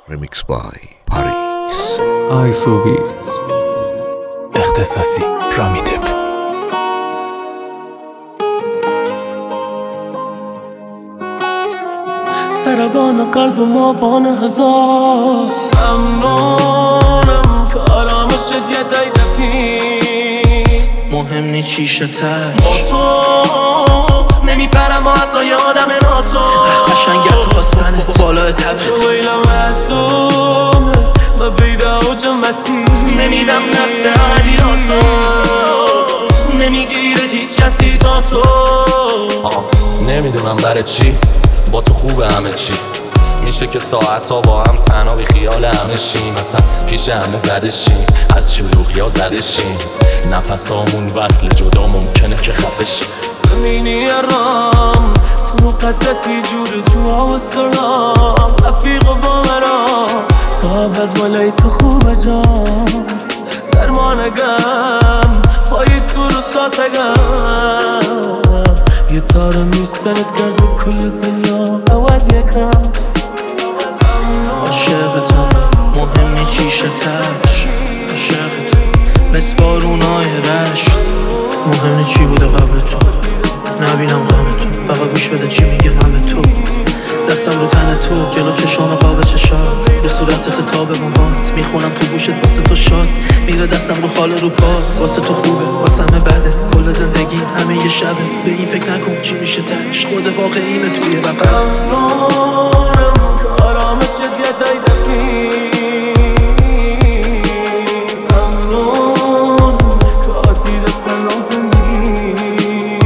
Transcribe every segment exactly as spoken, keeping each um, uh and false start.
Remix by Paris. آیسو بیتز اختصاصی رامی دپ. سربان قلب ما بان هزار ممنونم که آرامش یه دای دفی مهم نی چیشه تش با تو نمیپرم و حتی یادم ناتو قشنگت تو خواستنت بالای تبت چه ویلا معصومه ما بیده اوج مسیح نمیدم نسته علیاتو نمیگیره هیچ کسی تا تو نمیدونم برای چی با تو خوبه همه چی میشه که ساعت ها با هم تنها بی خیال همه شیم مثلا پیش همه بده شیم از شلوغی ها زده شیم نفس هامون وصل جدا ممکنه که خفه شیم امینی رام تو مقدسی جور جوا و سلام رفیق و باورام تا بد بالای تو خوبه جام درمانگم پای سور و ساتگم یه تاره میسرت کرد و کل دنیا عوض یکم عاشقتم مهم نی چیشه تش عاشقتم مثل بارونای رشت مهم نی چی بوده قبل تو نبینم غم تو فقط گوش بده چی میگه من به تو دستم رو تن تو جلو چشام قاب چشات به صورت خطاب موهات میخونم تو گوشت واسه تو شاد میره دستم رو خاله رو پات واسه تو خوبه واسه همه بده کل زندگی همه یه شبه به این فکر نکن چی میشه تش خود واقعیمه توی بقیت ممنونم که آرامش یه دای دفی ممنون که آتی دستم زندگی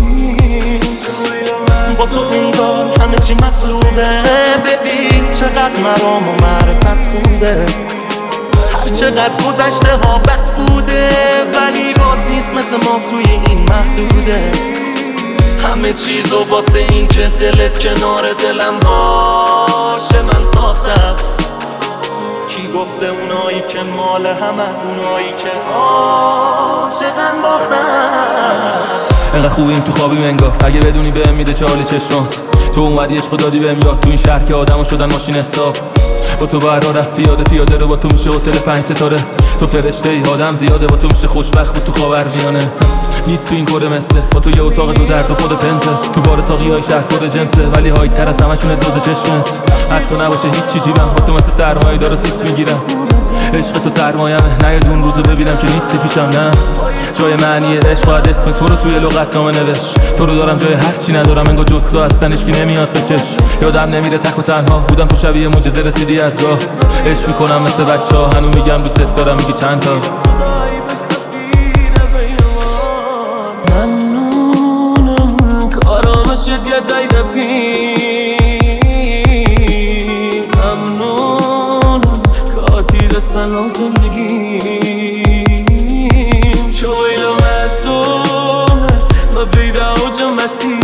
با تو انگار همه چی مطلوبه ببین چقدر مرام و معرفت خوبه هر چقدر گذشته ها بد بوده ولی باز نیست مثل ما توی این محدوده همه چیزو واسه این که دلت کنار دلم باشه من ساختم کی گفته اونایی که مال همه اونایی که عاشقن باختن انقدر خوبیم تو خوابیم انگار اگه بدونی بهم میده چالی چشمات تو اومدی عشق دادی بهم یاد تو این شهر که آدمو شدن ماشین حساب با تو برا رفت پیاده پیاده رو با تو میشه هتل پنج ستاره تو فرشته ای آدم زیاده با تو میشه خوشبخت بود تو خاورمیانه نیست تو این کره مثلت با تو یه اتاق دو در دو خود پنته تو بار ساقی های شهر کد جنسه ولی هایت تر از همشونه دوز چشمت حتی نباشه هیچ چی جیبم با تو مثل سرمایه داره سیس میگیرم عشق تو سرمایمه نه یه دون روزو ببینم که نیستی پیشم نه جای معنی عشق باید اسم تو رو توی لغتنامه نوشت تو رو دارم جای هر چی ندارم انگار جز تو هستن اشکی نمیاد به چش یادم نمیره تک و تنها بودم تو شبیه معجزه رسیدی از راه عشق میکنم مثل بچه ها هنو میگم دوست دارم میگی چند تا ممنونم که آرامشت یه دای دپی ممنونم که آتی دستن زندگی شویل و معصومه ما بیده اوج مسیح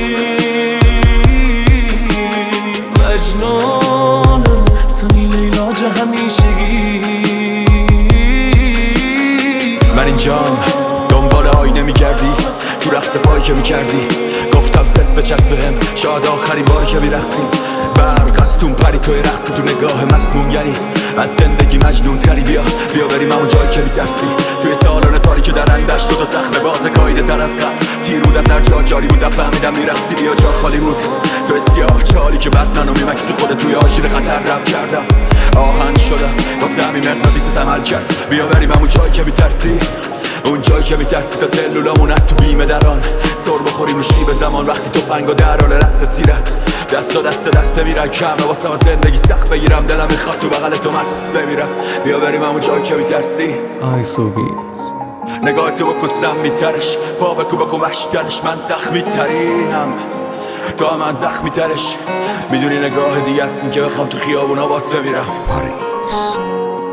مجنونم تو نیل ایلاج همیشگی من اینجام دنبال آینه میگردی تو رقص پایی که میکردی گفتم صرف بچسب بهم شاید آخرین باری که میرقصیم برق از تون پری توی رقصی تو نگاه مسموم یعنی از زندگی مجنون تری بیا بیا بریم همون جایی که میترسی توی سالن تاریک در اندش دو تا زخم باز گایده تر از قبل تیرود از هر جا جاری بود فهمیدم میرقصی بیا جا خالی بود تو سیاه چالی که بد منو میمکی تو خود توی آژیر خطر رب کردم آهن شدم واسه همین مقناطیست عمل کرد بیا بریم همون جایی که میترسی اون جایی که میترسی تا سلولامونت تو بیمه دران سر بخوریم رو شیب زمان وقتی تو فنگا در حال رقص تیرت دست و دست دسته میرن کمه واسه من زندگی سخت بگیرم دلم میخواد تو بغل تو مست بمیرم بیا بریم همون جایی که میترسی آیسو بیتز نگاه تو بکسم میترش پا بکو بکن وحشی ترش من زخمی ترینم تو هم من زخمی ترش میدونی نگاه دیگه هستین که بخوام تو خیابونا بات بمیرم Paris.